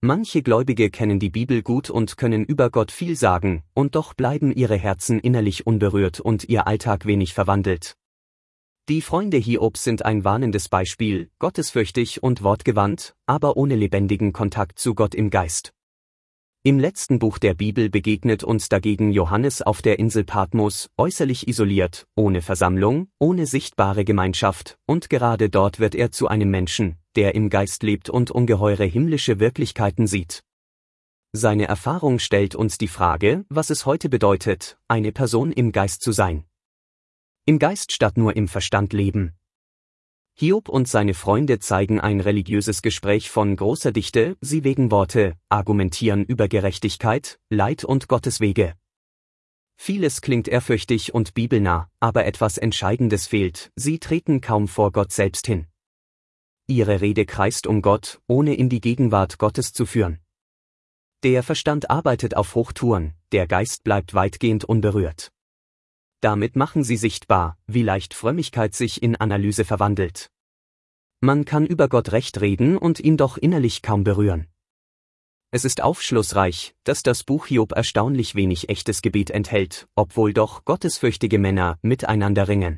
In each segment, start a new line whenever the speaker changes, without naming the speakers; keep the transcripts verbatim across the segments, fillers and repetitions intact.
Manche Gläubige kennen die Bibel gut und können über Gott viel sagen, und doch bleiben ihre Herzen innerlich unberührt und ihr Alltag wenig verwandelt. Die Freunde Hiobs sind ein warnendes Beispiel, gottesfürchtig und wortgewandt, aber ohne lebendigen Kontakt zu Gott im Geist. Im letzten Buch der Bibel begegnet uns dagegen Johannes auf der Insel Patmos, äußerlich isoliert, ohne Versammlung, ohne sichtbare Gemeinschaft, und gerade dort wird er zu einem Menschen, der im Geist lebt und ungeheure himmlische Wirklichkeiten sieht. Seine Erfahrung stellt uns die Frage, was es heute bedeutet, eine Person im Geist zu sein. Im Geist statt nur im Verstand leben. Hiob und seine Freunde zeigen ein religiöses Gespräch von großer Dichte, sie wägen Worte, argumentieren über Gerechtigkeit, Leid und Gottes Wege. Vieles klingt ehrfürchtig und bibelnah, aber etwas Entscheidendes fehlt, sie treten kaum vor Gott selbst hin. Ihre Rede kreist um Gott, ohne in die Gegenwart Gottes zu führen. Der Verstand arbeitet auf Hochtouren, der Geist bleibt weitgehend unberührt. Damit machen sie sichtbar, wie leicht Frömmigkeit sich in Analyse verwandelt. Man kann über Gott recht reden und ihn doch innerlich kaum berühren. Es ist aufschlussreich, dass das Buch Hiob erstaunlich wenig echtes Gebet enthält, obwohl doch gottesfürchtige Männer miteinander ringen.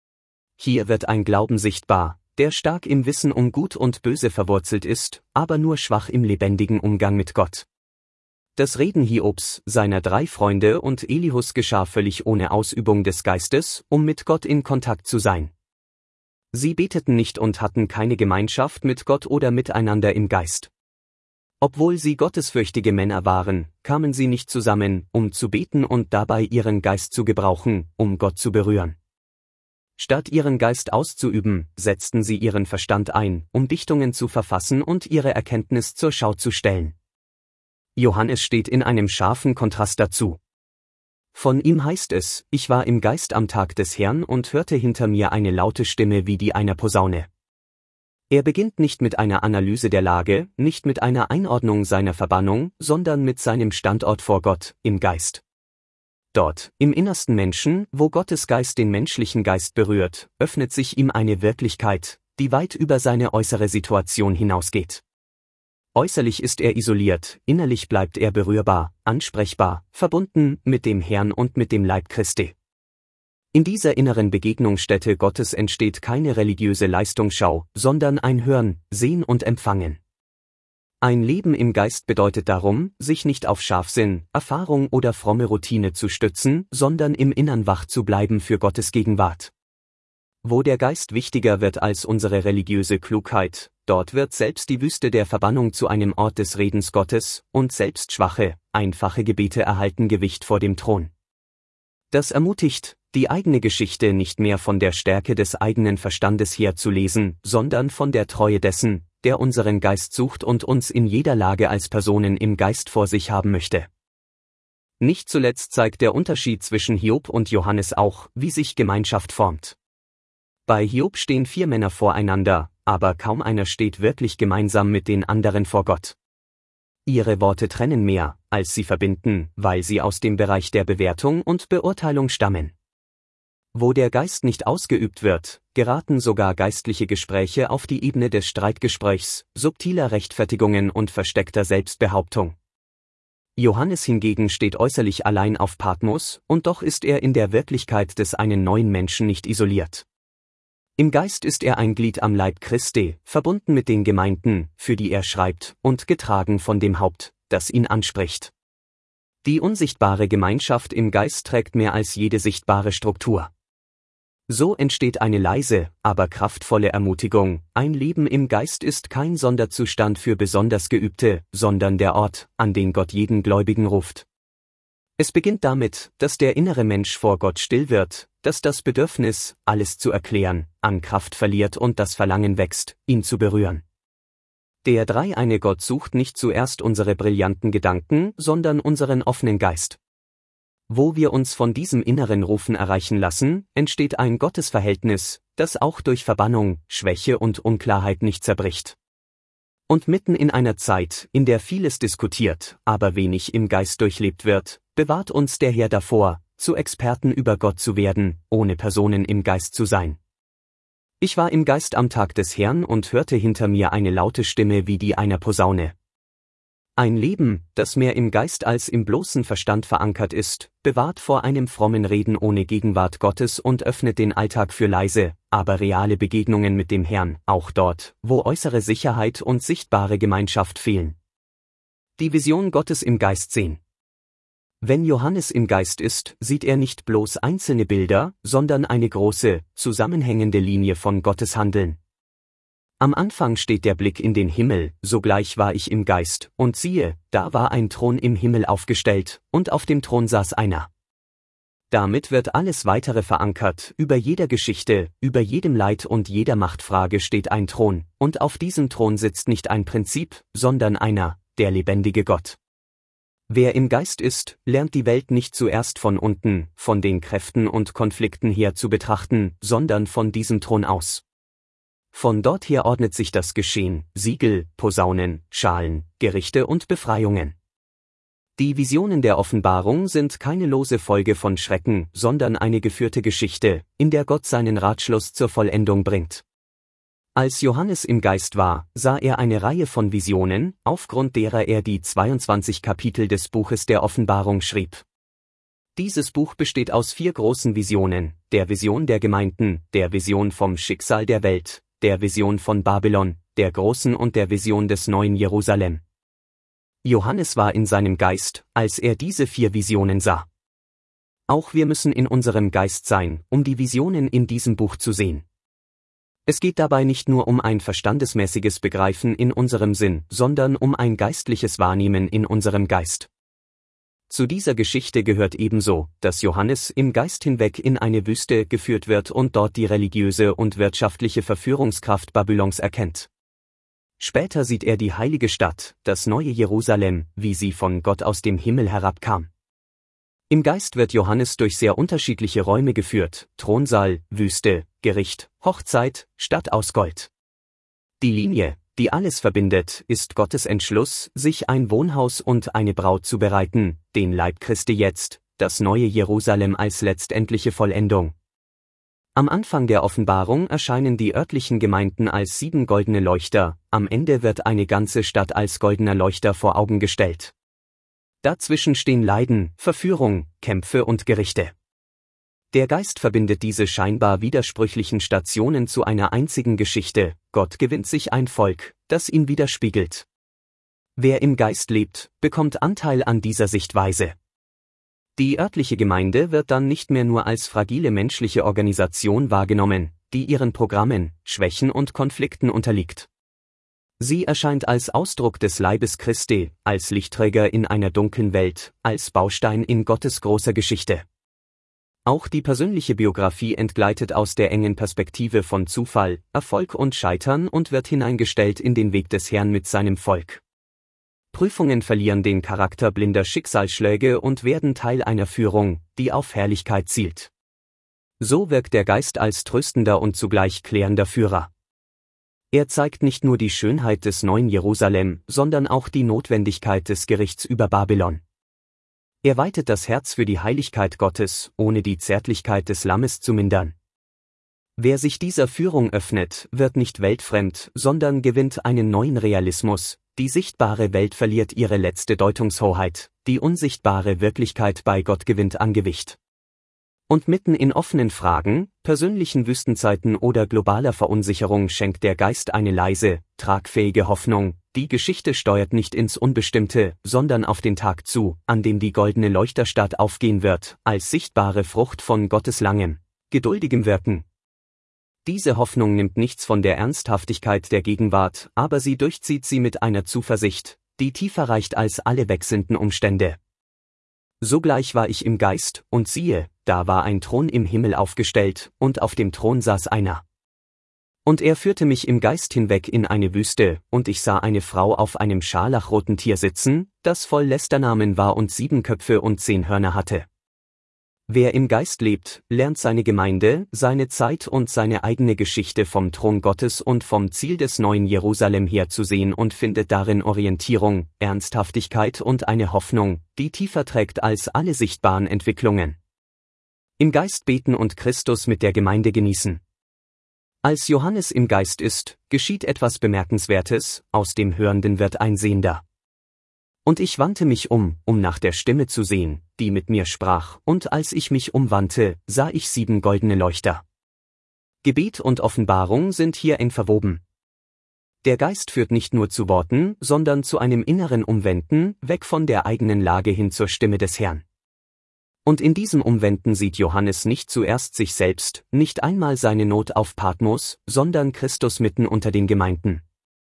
Hier wird ein Glauben sichtbar, der stark im Wissen um Gut und Böse verwurzelt ist, aber nur schwach im lebendigen Umgang mit Gott. Das Reden Hiobs, seiner drei Freunde und Elihus geschah völlig ohne Ausübung des Geistes, um mit Gott in Kontakt zu sein. Sie beteten nicht und hatten keine Gemeinschaft mit Gott oder miteinander im Geist. Obwohl sie gottesfürchtige Männer waren, kamen sie nicht zusammen, um zu beten und dabei ihren Geist zu gebrauchen, um Gott zu berühren. Statt ihren Geist auszuüben, setzten sie ihren Verstand ein, um Dichtungen zu verfassen und ihre Erkenntnis zur Schau zu stellen. Johannes steht in einem scharfen Kontrast dazu. Von ihm heißt es, ich war im Geist am Tag des Herrn und hörte hinter mir eine laute Stimme wie die einer Posaune. Er beginnt nicht mit einer Analyse der Lage, nicht mit einer Einordnung seiner Verbannung, sondern mit seinem Standort vor Gott, im Geist. Dort, im innersten Menschen, wo Gottes Geist den menschlichen Geist berührt, öffnet sich ihm eine Wirklichkeit, die weit über seine äußere Situation hinausgeht. Äußerlich ist er isoliert, innerlich bleibt er berührbar, ansprechbar, verbunden mit dem Herrn und mit dem Leib Christi. In dieser inneren Begegnungsstätte Gottes entsteht keine religiöse Leistungsschau, sondern ein Hören, Sehen und Empfangen. Ein Leben im Geist bedeutet darum, sich nicht auf Scharfsinn, Erfahrung oder fromme Routine zu stützen, sondern im Innern wach zu bleiben für Gottes Gegenwart. Wo der Geist wichtiger wird als unsere religiöse Klugheit, dort wird selbst die Wüste der Verbannung zu einem Ort des Redens Gottes, und selbst schwache, einfache Gebete erhalten Gewicht vor dem Thron. Das ermutigt, die eigene Geschichte nicht mehr von der Stärke des eigenen Verstandes her zu lesen, sondern von der Treue dessen, der unseren Geist sucht und uns in jeder Lage als Personen im Geist vor sich haben möchte. Nicht zuletzt zeigt der Unterschied zwischen Hiob und Johannes auch, wie sich Gemeinschaft formt. Bei Hiob stehen vier Männer voreinander, aber kaum einer steht wirklich gemeinsam mit den anderen vor Gott. Ihre Worte trennen mehr, als sie verbinden, weil sie aus dem Bereich der Bewertung und Beurteilung stammen. Wo der Geist nicht ausgeübt wird, geraten sogar geistliche Gespräche auf die Ebene des Streitgesprächs, subtiler Rechtfertigungen und versteckter Selbstbehauptung. Johannes hingegen steht äußerlich allein auf Patmos, und doch ist er in der Wirklichkeit des einen neuen Menschen nicht isoliert. Im Geist ist er ein Glied am Leib Christi, verbunden mit den Gemeinden, für die er schreibt, und getragen von dem Haupt, das ihn anspricht. Die unsichtbare Gemeinschaft im Geist trägt mehr als jede sichtbare Struktur. So entsteht eine leise, aber kraftvolle Ermutigung, ein Leben im Geist ist kein Sonderzustand für besonders Geübte, sondern der Ort, an den Gott jeden Gläubigen ruft. Es beginnt damit, dass der innere Mensch vor Gott still wird, dass das Bedürfnis, alles zu erklären, an Kraft verliert und das Verlangen wächst, ihn zu berühren. Der dreieine Gott sucht nicht zuerst unsere brillanten Gedanken, sondern unseren offenen Geist. Wo wir uns von diesem inneren Rufen erreichen lassen, entsteht ein Gottesverhältnis, das auch durch Verbannung, Schwäche und Unklarheit nicht zerbricht. Und mitten in einer Zeit, in der vieles diskutiert, aber wenig im Geist durchlebt wird, bewahrt uns der Herr davor, zu Experten über Gott zu werden, ohne Personen im Geist zu sein. Ich war im Geist am Tag des Herrn und hörte hinter mir eine laute Stimme wie die einer Posaune. Ein Leben, das mehr im Geist als im bloßen Verstand verankert ist, bewahrt vor einem frommen Reden ohne Gegenwart Gottes und öffnet den Alltag für leise, aber reale Begegnungen mit dem Herrn, auch dort, wo äußere Sicherheit und sichtbare Gemeinschaft fehlen. Die Vision Gottes im Geist sehen. Wenn Johannes im Geist ist, sieht er nicht bloß einzelne Bilder, sondern eine große, zusammenhängende Linie von Gottes Handeln. Am Anfang steht der Blick in den Himmel, sogleich war ich im Geist, und siehe, da war ein Thron im Himmel aufgestellt, und auf dem Thron saß einer. Damit wird alles Weitere verankert, über jeder Geschichte, über jedem Leid und jeder Machtfrage steht ein Thron, und auf diesem Thron sitzt nicht ein Prinzip, sondern einer, der lebendige Gott. Wer im Geist ist, lernt die Welt nicht zuerst von unten, von den Kräften und Konflikten her zu betrachten, sondern von diesem Thron aus. Von dort her ordnet sich das Geschehen, Siegel, Posaunen, Schalen, Gerichte und Befreiungen. Die Visionen der Offenbarung sind keine lose Folge von Schrecken, sondern eine geführte Geschichte, in der Gott seinen Ratschluss zur Vollendung bringt. Als Johannes im Geist war, sah er eine Reihe von Visionen, aufgrund derer er die zweiundzwanzig Kapitel des Buches der Offenbarung schrieb. Dieses Buch besteht aus vier großen Visionen, der Vision der Gemeinden, der Vision vom Schicksal der Welt, der Vision von Babylon, der Großen und der Vision des neuen Jerusalem. Johannes war in seinem Geist, als er diese vier Visionen sah. Auch wir müssen in unserem Geist sein, um die Visionen in diesem Buch zu sehen. Es geht dabei nicht nur um ein verstandesmäßiges Begreifen in unserem Sinn, sondern um ein geistliches Wahrnehmen in unserem Geist. Zu dieser Geschichte gehört ebenso, dass Johannes im Geist hinweg in eine Wüste geführt wird und dort die religiöse und wirtschaftliche Verführungskraft Babylons erkennt. Später sieht er die heilige Stadt, das neue Jerusalem, wie sie von Gott aus dem Himmel herabkam. Im Geist wird Johannes durch sehr unterschiedliche Räume geführt, Thronsaal, Wüste, Gericht, Hochzeit, Stadt aus Gold. Die Linie, die alles verbindet, ist Gottes Entschluss, sich ein Wohnhaus und eine Braut zu bereiten, den Leib Christi jetzt, das neue Jerusalem als letztendliche Vollendung. Am Anfang der Offenbarung erscheinen die örtlichen Gemeinden als sieben goldene Leuchter, am Ende wird eine ganze Stadt als goldener Leuchter vor Augen gestellt. Dazwischen stehen Leiden, Verführung, Kämpfe und Gerichte. Der Geist verbindet diese scheinbar widersprüchlichen Stationen zu einer einzigen Geschichte, Gott gewinnt sich ein Volk, das ihn widerspiegelt. Wer im Geist lebt, bekommt Anteil an dieser Sichtweise. Die örtliche Gemeinde wird dann nicht mehr nur als fragile menschliche Organisation wahrgenommen, die ihren Programmen, Schwächen und Konflikten unterliegt. Sie erscheint als Ausdruck des Leibes Christi, als Lichtträger in einer dunklen Welt, als Baustein in Gottes großer Geschichte. Auch die persönliche Biografie entgleitet aus der engen Perspektive von Zufall, Erfolg und Scheitern und wird hineingestellt in den Weg des Herrn mit seinem Volk. Prüfungen verlieren den Charakter blinder Schicksalsschläge und werden Teil einer Führung, die auf Herrlichkeit zielt. So wirkt der Geist als tröstender und zugleich klärender Führer. Er zeigt nicht nur die Schönheit des neuen Jerusalem, sondern auch die Notwendigkeit des Gerichts über Babylon. Er weitet das Herz für die Heiligkeit Gottes, ohne die Zärtlichkeit des Lammes zu mindern. Wer sich dieser Führung öffnet, wird nicht weltfremd, sondern gewinnt einen neuen Realismus. Die sichtbare Welt verliert ihre letzte Deutungshoheit, die unsichtbare Wirklichkeit bei Gott gewinnt an Gewicht. Und mitten in offenen Fragen, persönlichen Wüstenzeiten oder globaler Verunsicherung schenkt der Geist eine leise, tragfähige Hoffnung. Die Geschichte steuert nicht ins Unbestimmte, sondern auf den Tag zu, an dem die goldene Leuchterstadt aufgehen wird, als sichtbare Frucht von Gottes langem, geduldigem Wirken. Diese Hoffnung nimmt nichts von der Ernsthaftigkeit der Gegenwart, aber sie durchzieht sie mit einer Zuversicht, die tiefer reicht als alle wechselnden Umstände. Sogleich war ich im Geist, und siehe, da war ein Thron im Himmel aufgestellt, und auf dem Thron saß einer. Und er führte mich im Geist hinweg in eine Wüste, und ich sah eine Frau auf einem scharlachroten Tier sitzen, das voll Lästernamen war und sieben Köpfe und zehn Hörner hatte. Wer im Geist lebt, lernt seine Gemeinde, seine Zeit und seine eigene Geschichte vom Thron Gottes und vom Ziel des neuen Jerusalem her zu sehen und findet darin Orientierung, Ernsthaftigkeit und eine Hoffnung, die tiefer trägt als alle sichtbaren Entwicklungen. Im Geist beten und Christus mit der Gemeinde genießen. Als Johannes im Geist ist, geschieht etwas Bemerkenswertes, aus dem Hörenden wird ein Sehender. Und ich wandte mich um, um nach der Stimme zu sehen, die mit mir sprach, und als ich mich umwandte, sah ich sieben goldene Leuchter. Gebet und Offenbarung sind hier eng verwoben. Der Geist führt nicht nur zu Worten, sondern zu einem inneren Umwenden, weg von der eigenen Lage hin zur Stimme des Herrn. Und in diesem Umwenden sieht Johannes nicht zuerst sich selbst, nicht einmal seine Not auf Patmos, sondern Christus mitten unter den Gemeinden.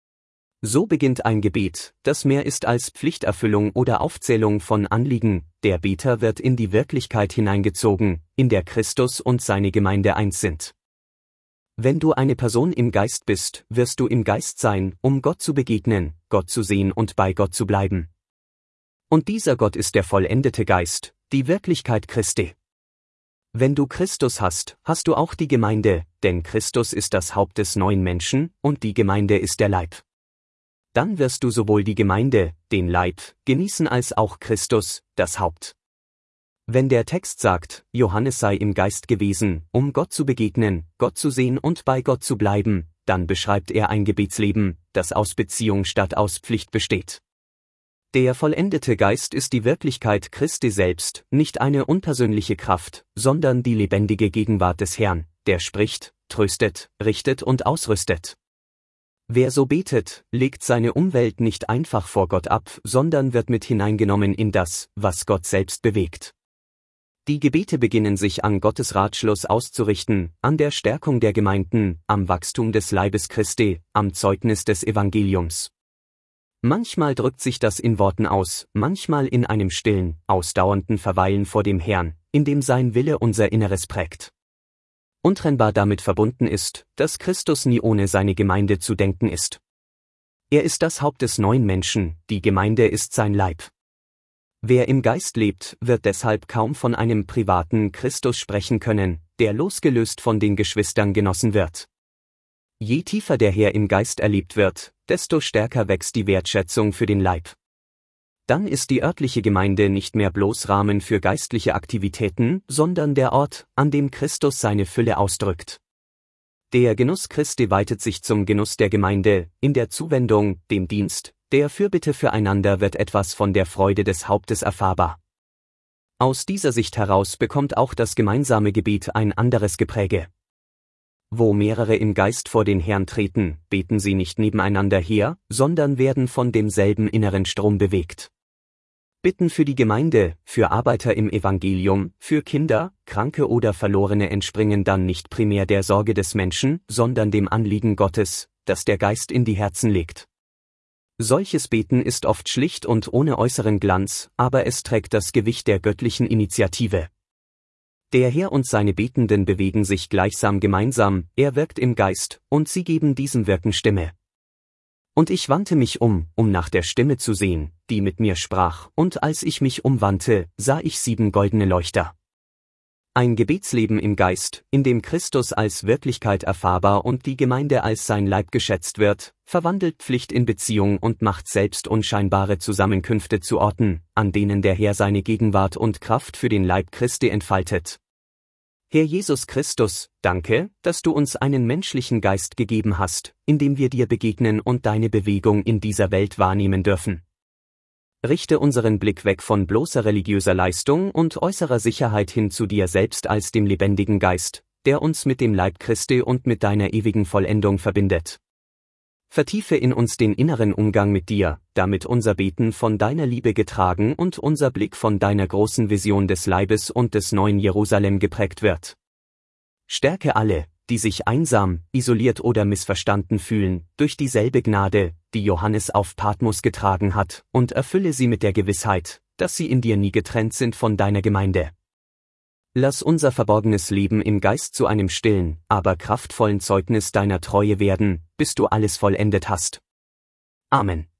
So beginnt ein Gebet, das mehr ist als Pflichterfüllung oder Aufzählung von Anliegen, der Beter wird in die Wirklichkeit hineingezogen, in der Christus und seine Gemeinde eins sind. Wenn du eine Person im Geist bist, wirst du im Geist sein, um Gott zu begegnen, Gott zu sehen und bei Gott zu bleiben. Und dieser Gott ist der vollendete Geist, die Wirklichkeit Christi. Wenn du Christus hast, hast du auch die Gemeinde, denn Christus ist das Haupt des neuen Menschen, und die Gemeinde ist der Leib. Dann wirst du sowohl die Gemeinde, den Leib, genießen als auch Christus, das Haupt. Wenn der Text sagt, Johannes sei im Geist gewesen, um Gott zu begegnen, Gott zu sehen und bei Gott zu bleiben, dann beschreibt er ein Gebetsleben, das aus Beziehung statt aus Pflicht besteht. Der vollendete Geist ist die Wirklichkeit Christi selbst, nicht eine unpersönliche Kraft, sondern die lebendige Gegenwart des Herrn, der spricht, tröstet, richtet und ausrüstet. Wer so betet, legt seine Umwelt nicht einfach vor Gott ab, sondern wird mit hineingenommen in das, was Gott selbst bewegt. Die Gebete beginnen sich an Gottes Ratschluss auszurichten, an der Stärkung der Gemeinden, am Wachstum des Leibes Christi, am Zeugnis des Evangeliums. Manchmal drückt sich das in Worten aus, manchmal in einem stillen, ausdauernden Verweilen vor dem Herrn, in dem sein Wille unser Inneres prägt. Untrennbar damit verbunden ist, dass Christus nie ohne seine Gemeinde zu denken ist. Er ist das Haupt des neuen Menschen, die Gemeinde ist sein Leib. Wer im Geist lebt, wird deshalb kaum von einem privaten Christus sprechen können, der losgelöst von den Geschwistern genossen wird. Je tiefer der Herr im Geist erlebt wird, desto stärker wächst die Wertschätzung für den Leib. Dann ist die örtliche Gemeinde nicht mehr bloß Rahmen für geistliche Aktivitäten, sondern der Ort, an dem Christus seine Fülle ausdrückt. Der Genuss Christi weitet sich zum Genuss der Gemeinde, in der Zuwendung, dem Dienst, der Fürbitte füreinander wird etwas von der Freude des Hauptes erfahrbar. Aus dieser Sicht heraus bekommt auch das gemeinsame Gebet ein anderes Gepräge. Wo mehrere im Geist vor den Herrn treten, beten sie nicht nebeneinander her, sondern werden von demselben inneren Strom bewegt. Bitten für die Gemeinde, für Arbeiter im Evangelium, für Kinder, Kranke oder Verlorene entspringen dann nicht primär der Sorge des Menschen, sondern dem Anliegen Gottes, das der Geist in die Herzen legt. Solches Beten ist oft schlicht und ohne äußeren Glanz, aber es trägt das Gewicht der göttlichen Initiative. Der Herr und seine Betenden bewegen sich gleichsam gemeinsam, er wirkt im Geist, und sie geben diesem Wirken Stimme. Und ich wandte mich um, um nach der Stimme zu sehen, die mit mir sprach, und als ich mich umwandte, sah ich sieben goldene Leuchter. Ein Gebetsleben im Geist, in dem Christus als Wirklichkeit erfahrbar und die Gemeinde als sein Leib geschätzt wird, verwandelt Pflicht in Beziehung und macht selbst unscheinbare Zusammenkünfte zu Orten, an denen der Herr seine Gegenwart und Kraft für den Leib Christi entfaltet. Herr Jesus Christus, danke, dass du uns einen menschlichen Geist gegeben hast, in dem wir dir begegnen und deine Bewegung in dieser Welt wahrnehmen dürfen. Richte unseren Blick weg von bloßer religiöser Leistung und äußerer Sicherheit hin zu dir selbst als dem lebendigen Geist, der uns mit dem Leib Christi und mit deiner ewigen Vollendung verbindet. Vertiefe in uns den inneren Umgang mit dir, damit unser Beten von deiner Liebe getragen und unser Blick von deiner großen Vision des Leibes und des neuen Jerusalem geprägt wird. Stärke alle, die sich einsam, isoliert oder missverstanden fühlen, durch dieselbe Gnade, die Johannes auf Patmos getragen hat, und erfülle sie mit der Gewissheit, dass sie in dir nie getrennt sind von deiner Gemeinde. Lass unser verborgenes Leben im Geist zu einem stillen, aber kraftvollen Zeugnis deiner Treue werden, bis du alles vollendet hast. Amen.